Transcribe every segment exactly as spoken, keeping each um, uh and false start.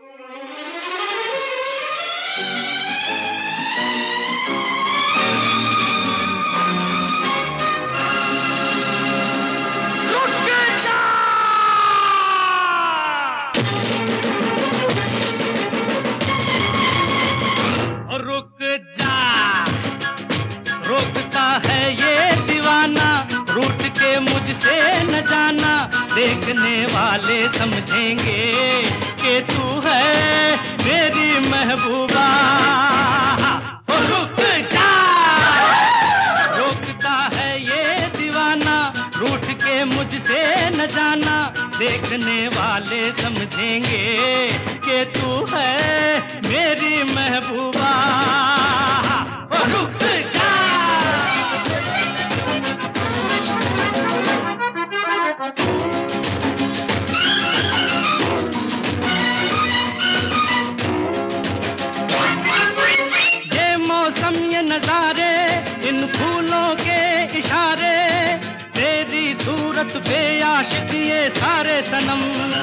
देखने वाले समझेंगे कि तू है मेरी महबूबा। ओ रुक जा, रोकता है ये दीवाना, रूठ के मुझसे न जाना। देखने वाले समझेंगे कि तू है मेरी महबूबा। ओ रुक जा। नजारे इन फूलों के इशारे, तेरी सूरत पे आशिक ये सारे सनम।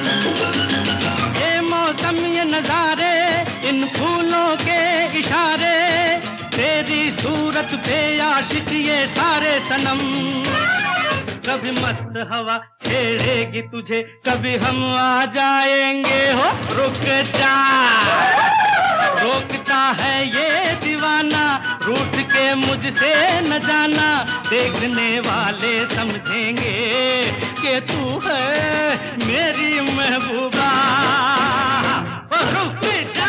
ये मौसम ये नजारे इन फूलों के इशारे, तेरी सूरत पे आशिक ये सारे सनम। कभी मस्त हवा छेड़ेगी तुझे, कभी हम आ जाएंगे। हो रुक जा, रोकता है ये दीवाना, रूठ के मुझसे न जाना। देखने वाले समझेंगे कि तू है मेरी महबूबा। रुक जा।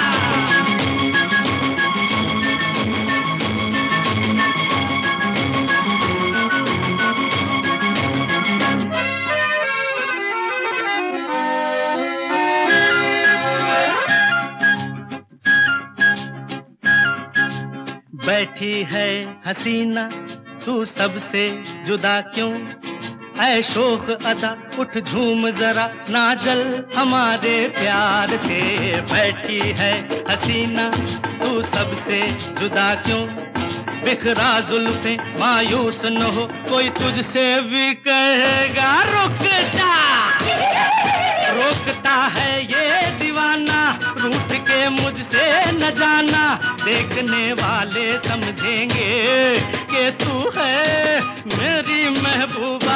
बैठी है हसीना तू सबसे जुदा क्यों, ऐ शोख अदा उठ झूम जरा ना जल हमारे प्यार से। बैठी है हसीना तू सबसे जुदा क्यों, बिखरा जुल्फे मायूस न हो कोई तुझसे भी कहेगा। रुक जा, रोकता है ये दीवाना, रूठ के मुझसे न जाना। देखने वाले समझेंगे कि तू है मेरी महबूबा।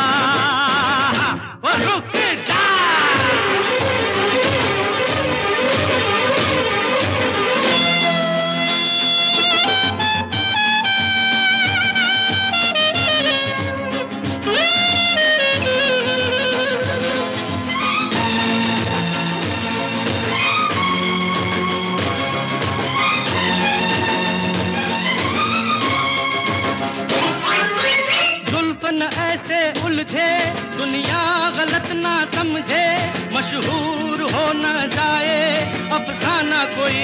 रुक जा। ऐसे उलझे दुनिया गलत ना समझे, मशहूर हो न जाए अफसाना कोई।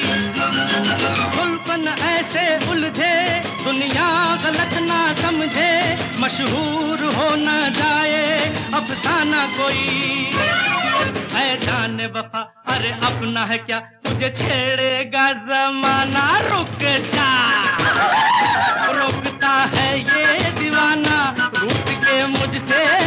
गुलपन ऐसे उलझे दुनिया गलत ना समझे, मशहूर हो न जाए अफसाना कोई। ऐ जाने वफा अरे अपना है क्या, तुझे छेड़ेगा जमाना। रुक जा, रोकता है ये दीवाना, रूठ के मुझसे